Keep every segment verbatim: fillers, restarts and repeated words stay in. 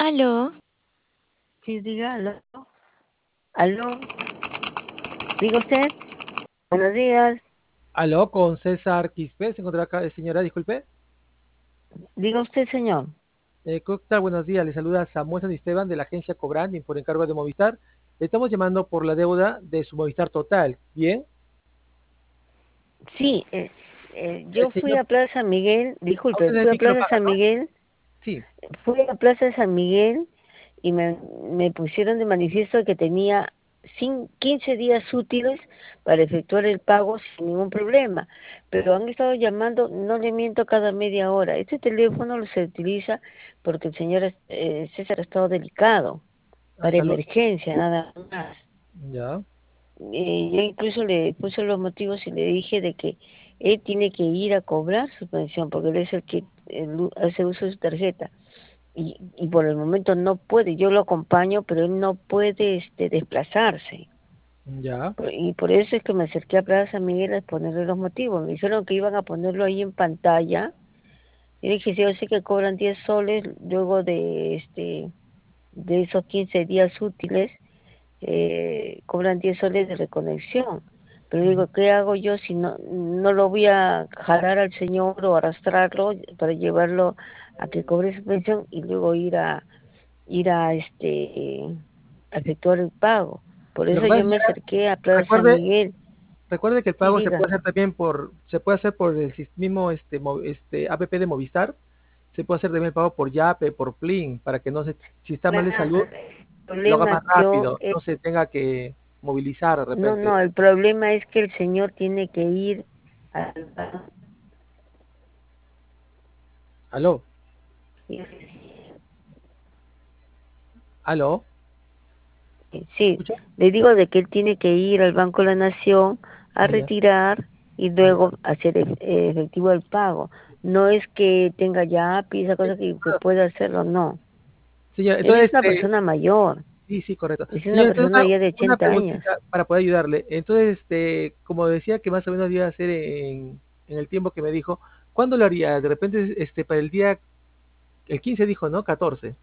Aló, Sí, diga, aló. Aló, diga usted. Buenos días. Aló, con César Quispe, se encontrará acá, eh, señora, disculpe. Diga usted, señor. Eh, ¿qué tal? Buenos días, le saluda Samuel San Esteban de la agencia Cobranding por encargo de Movistar. Le estamos llamando por la deuda de su Movistar Total, ¿bien? Sí, eh, eh, El yo fui señor, a Plaza San Miguel, a disculpe, usted fui el a micro Plaza baja, San ¿no? Miguel, Sí, fui a Plaza San Miguel y me, me pusieron de manifiesto que tenía cin- quince días útiles para efectuar el pago sin ningún problema. Pero han estado llamando, no le miento, cada media hora. Este teléfono lo se utiliza porque el señor eh, César ha estado delicado, a para salud, emergencia, nada más. ya, Eh, yo incluso le puse los motivos y le dije de que él tiene que ir a cobrar su pensión porque él es el que él hace uso de su tarjeta y, y por el momento no puede, yo lo acompaño pero él no puede este desplazarse. ya, Por- y por eso es que me acerqué a Plaza San Miguel a ponerle los motivos. Me dijeron que iban a ponerlo ahí en pantalla y dije, sí, yo sé que cobran diez soles luego de este de esos quince días útiles, eh, cobran diez soles de reconexión. Pero ujú. digo, ¿qué hago yo si no, no lo voy a jalar al señor o arrastrarlo para llevarlo a que cobre su pensión y luego ir a ir a este a efectuar el pago? Por Lo eso que pasa, yo me señora, acerqué a Plaza San recuerde, Miguel. recuerde que el Sí, pago se diga. puede hacer también por, se puede hacer por el sis- mismo este, mo- este app de Movistar, se puede hacer también el pago por Yape, por Plin, para que no se, si está mal de Bueno, salud, el lo haga problema más yo rápido, es, no se tenga que movilizar de no, repente. no, el problema es que el señor tiene que ir al banco. Aló, aló, ¿me Sí, escucha? le digo de que él tiene que ir al Banco de la Nación a Ah, ya, retirar y ah, ya. luego hacer e- eh, efectivo el pago. No es que tenga ya A P I, esa Sí, cosa que, que claro. pueda hacerlo, no. Señor, Él es entonces, una este, persona mayor, sí, sí, correcto. es una Señor, entonces persona una, ya de una ochenta años. preguntita para poder ayudarle. Entonces, este, como decía que más o menos iba a hacer en, en el tiempo que me dijo, ¿cuándo lo haría? De repente, este, para el día, el quince dijo, ¿no? catorce.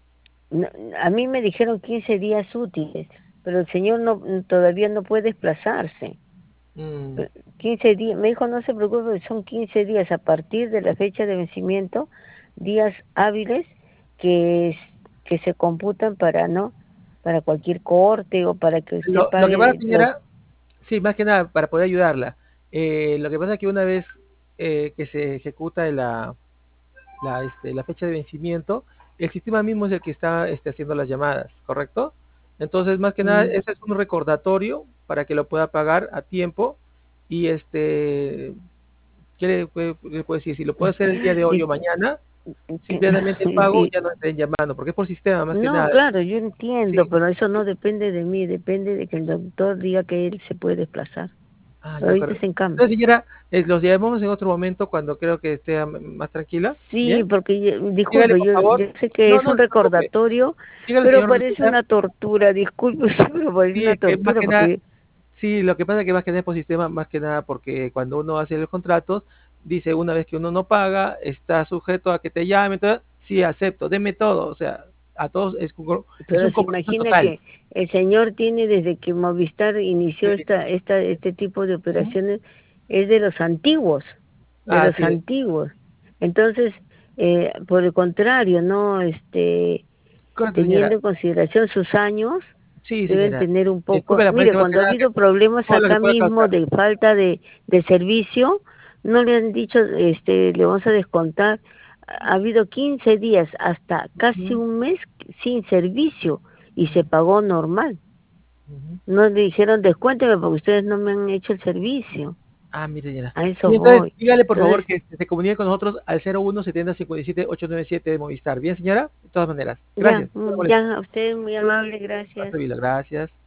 No, a mí me dijeron quince días útiles, pero el señor no todavía no puede desplazarse. Mm, quince días, me dijo, no se preocupe, son quince días a partir de la fecha de vencimiento, días hábiles que, que se computan para no para cualquier corte o para que usted lo, lo que pasa, pague los... señora, sí, más que nada, para poder ayudarla. Eh, lo que pasa es que una vez eh, que se ejecuta la, la, este, la fecha de vencimiento, el sistema mismo es el que está este, haciendo las llamadas, ¿correcto? Entonces, más que nada, Mm, ese es un recordatorio para que lo pueda pagar a tiempo y este, ¿qué le, puede- le puedo decir? Si lo puede hacer el día de hoy o di- mañana, que- simplemente el pago di- ya no estén llamando, porque es por sistema, más que no, nada. claro, yo entiendo, Sí, pero eso no depende de mí, depende de que el doctor diga que él se puede desplazar. ah, Pero ya, ahorita correcto. está en cama. Entonces, señora, eh, los llamamos en otro momento cuando creo que esté am- más tranquila, Sí, ¿bien? porque yo- Dígale, disculpe, por yo, favor. yo sé que No, es no un se preocupe. recordatorio, Dígale al pero señor parece Medina. una tortura, disculpe, pero parece Sí, una es que más tortura que nada, porque... sí, lo que pasa es que más que nada es por sistema, más que nada porque cuando uno hace los contratos, dice una vez que uno no paga, está sujeto a que te llamen, entonces, sí, acepto, deme todo, o sea, a todos es, un- es Pero un se compromiso imagina total. que el señor tiene desde que Movistar inició Sí. esta, esta, este tipo de operaciones, es de los antiguos, de Ah, los sí, antiguos. Entonces, eh, por el contrario, no, este, correcto, teniendo señora. en consideración sus años, Sí, deben señora. tener un poco, Disculpe la mire, molestia más que cuando ha nada, que habido problemas todo lo que acá pueda mismo causar. de falta de, de servicio, no le han dicho, este, le vamos a descontar, ha habido quince días hasta casi Ujú, un mes sin servicio y se ujú, pagó normal. ujú. No le dijeron descuénteme porque ustedes no me han hecho el servicio. Ah, mire, señora. A eso Sí, entonces, voy. dígale por favor Entonces, que se comunique con nosotros al cero uno setenta cincuenta y siete ochocientos noventa y siete de Movistar. Bien, señora, de todas maneras. ya, Gracias por la mm, molestia. ya, a usted muy amable, gracias. Hasta Vila, gracias.